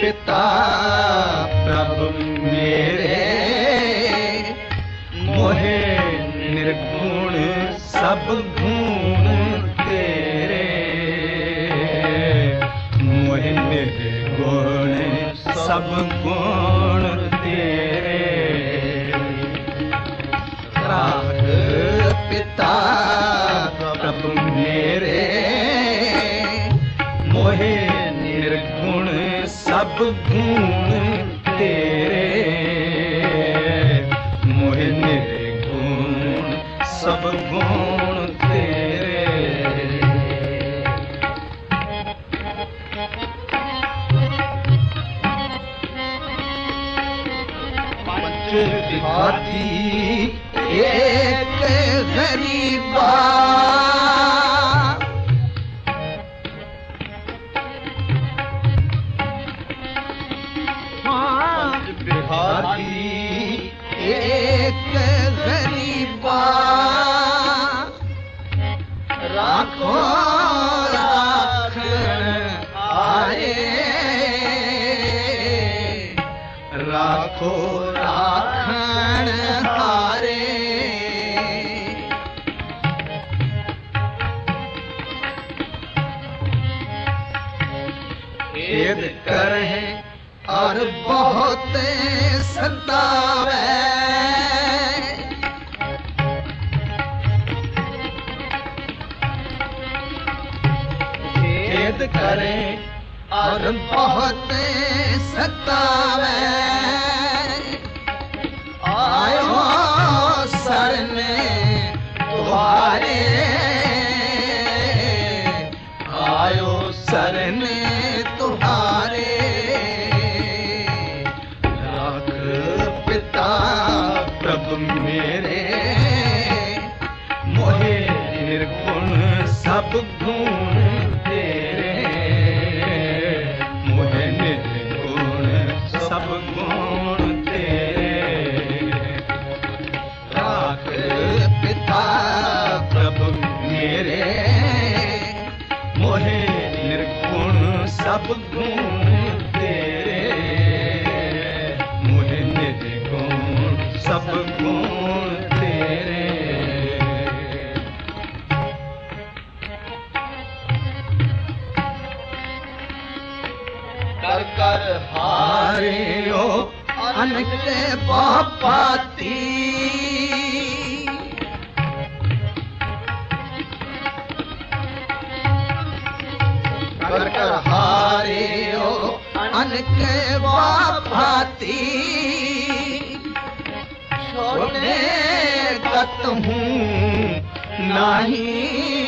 पिता प्रभु मेरे, मोहे निर्गुण सब गुण तेरे, मोहे निर्गुण सब गुण तेरे। राख पिता प्रभु मेरे, मोहे निर्गुण सब गुण तेरे, मोहे निर्गुण सब गुण तेरे। पंच विभाती एक गरीबा, एक गरीबा, राखो राखण आए, राखो राखण हारे। खेद करहे और बहुत सतावे, खेद करे और बहुत सतावे, आयो शरण तुम्हारे, आयो शरण तुम्हारे। राख पिता प्रभु मेरे, मोहे निर्गुण सब गुण तेरे, मोहे निर्गुण सब गुण तेरे। राख पिता प्रभु मेरे, मोहे निर्गुण सब गुण तेरे, मोहे निर्गुण सब गुण तेरे। कर कर हारियो अनक बापाती, कर कर हारियो अनक बापाती, छोड़े कत हूँ नहीं,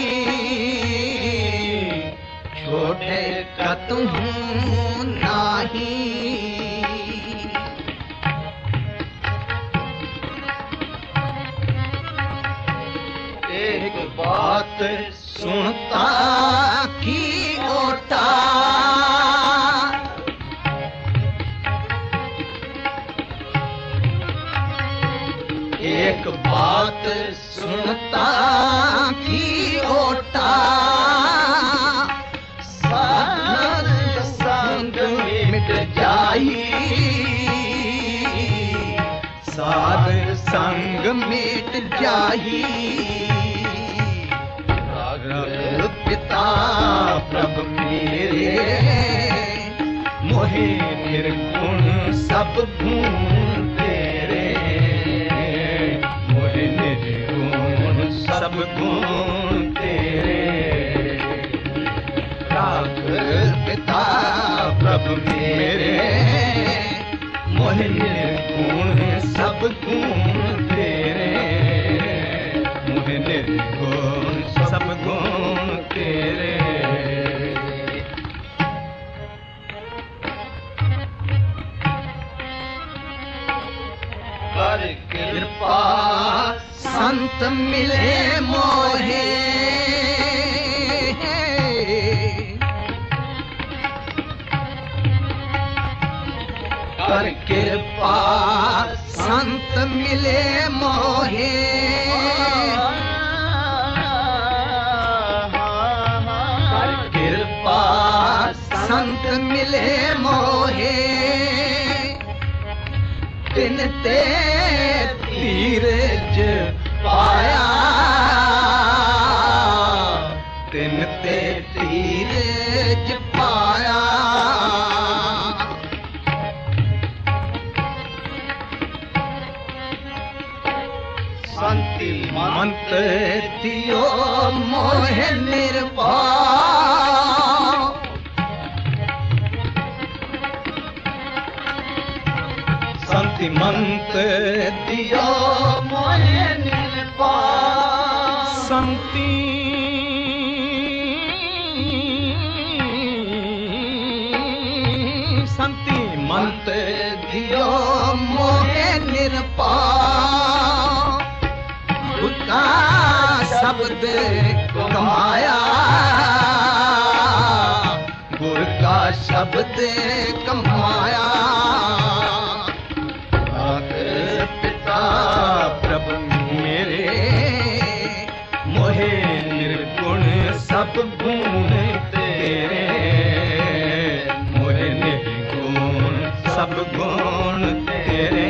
छोड़े कत हूँ नहीं। एक बात सुनता की ओटा, एक बात सुनता की ओटा, साध संग मिट जाई, साध संग मिट जाई। पिता प्रभु मेरे, मोहे निर्गुण सब गुण तेरे, मोहे निर्गुण सब गुण तेरे। राख पिता प्रभु मेरे, मोहे निर्गुण सब गुण तेरे, मोहे निर्गुण सब गुण तेरे। कर कृपा संत मिले मोहे, कर कृपा संत मिले मोहे, संत मिले मोहे तिन ते धीरज पाया तिन ते धीरज पाया शांति मंत दियो मोहे निर्भय शांति मंत दियो मोहे निर्भय शांति शांति मंत दियो मोहे निर्भय का शब्द कमाया गुर का शब्द कमाया पिता प्रभु मेरे मोहे निर्गुण सब गुण तेरे मोहे निर्गुण सब गुण तेरे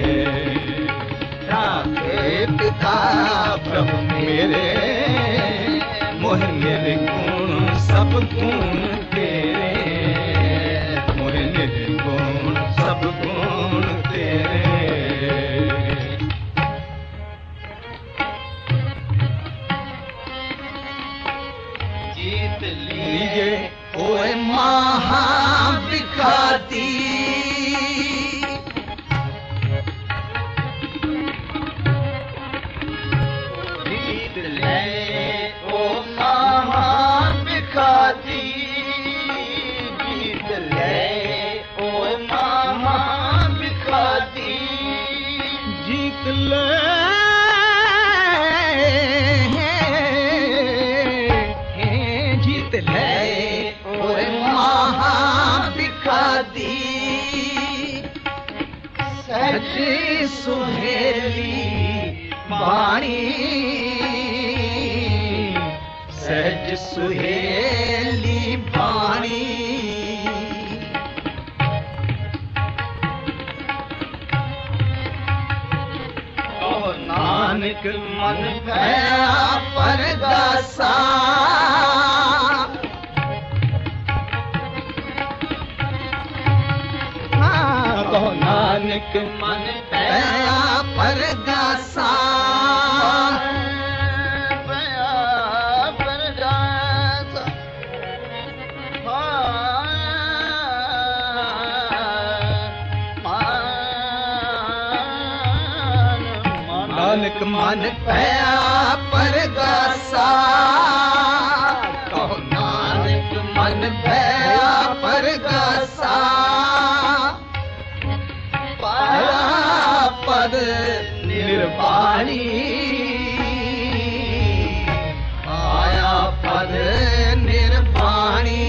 पिता प्रभु मेरे मोह निर्गुण सब गुण तेरे मोह निर्गुण सब गुण तेरे जीत लीजिए ओए महाभिखारी जीत ले जीत ले ओए महाभिखारी सच सुहेली बाणी सहज सुहेली बाणी नानक मन भया परगासा नानक मन भया परगासा नानक मन पया परगासा कहो नानक मन पया परगासा पाया पद निर्वाणी आया पद निर्वाणी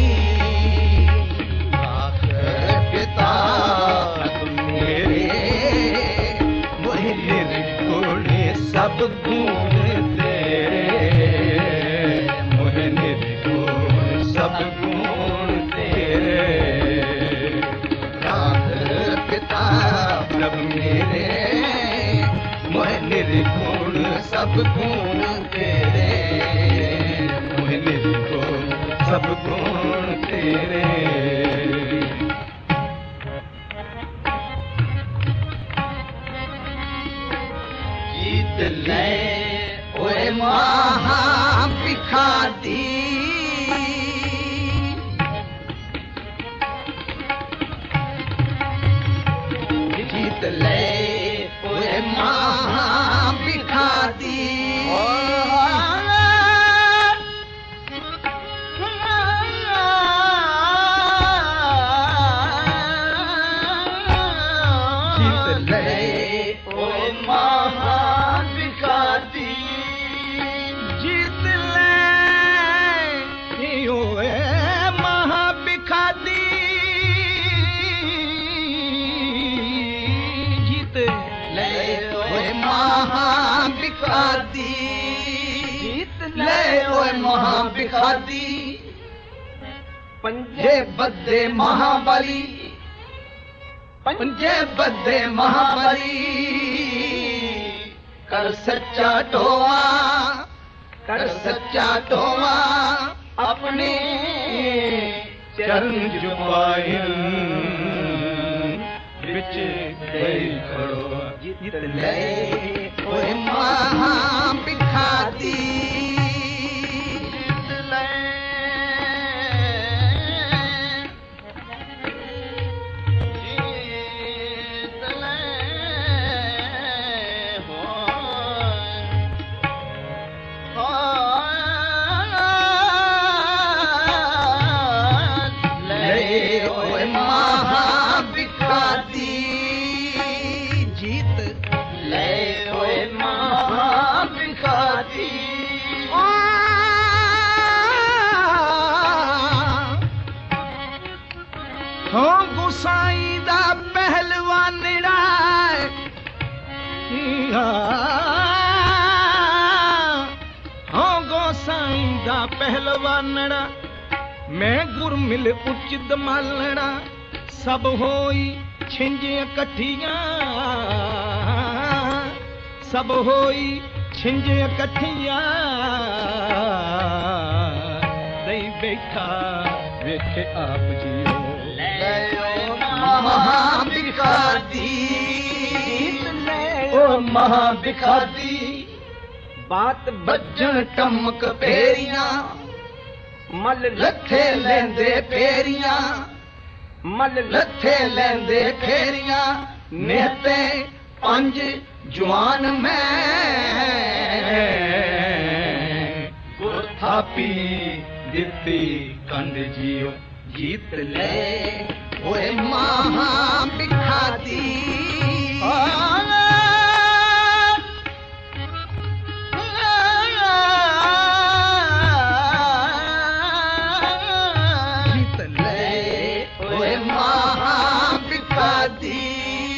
पिता सब गुण तेरे मोहे निर्गुण सब गुण तेरे पिता प्रभु मेरे मोहे निर्गुण सब गुण तेरे मोहे निर्गुण सब गुण तेरे ले ओए महाभिखारी जीत ले ओए महाभिखारी जीत ले ओए महाभिखारी पंजे बदे महाबली, पंजे बदे महाबली, कर सच्चा ढोवा, कर सच्चा ढोवा, अपने चरण जुबाइन बिच गई खड़ो। जीत ले ओए महा बिखाती, जीत ले जीत ले हो ले ओए महा बिखाती, जीत ले ओए महा बिखाती। हो गुसाई दा पहलवानड़ा, हो गोसाई दा पहलवानड़ा, मैं गुरमिल उच दमालड़ा, सब होई छिंजे कठियां, सब होई छिंजे कठियां, दई बैठा वेखे आप जियो। महाबिखाती, ओ महाबिखाती, बात बजन टमक पेरियां, मल लथे लेंदे फेरियां, मल लथे लेंदे फेरियां, नेहते पंज जवान मैं थापी दिती कंद जियो। जीत ले ओए महा बिखाती, जीत ले ओए महा बिखाती,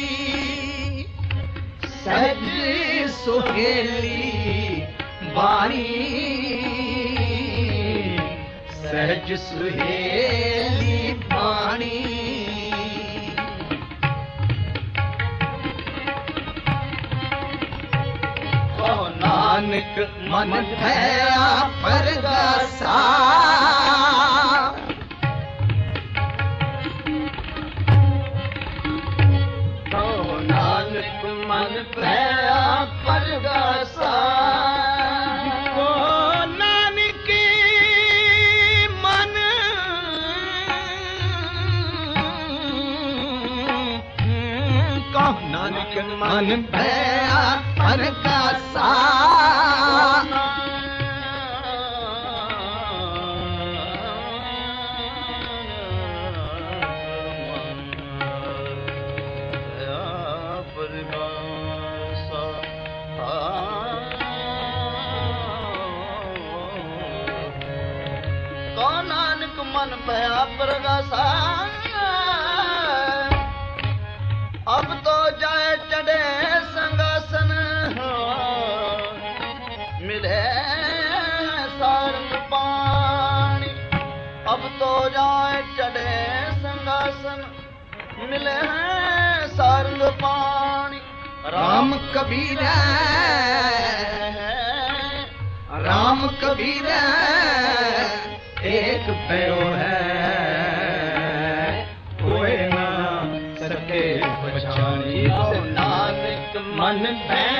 सहज सुहेली बाणी, सहज सुहेली बाणी, ओ नानक मन भया परगासा, ओ नानक मन भया परगासा, ओ नानक मन कहो नानक मन भया परगासा, नानक मन भया परगासा, अब तो जाए चढ़े संगासन, मिले सारंग पानी, अब तो जाए चढ़े संगासन, मिले सारंग पानी। राम कबीर राम कबीर एक भयो है, कोई ना सके पहचानी। नानक मन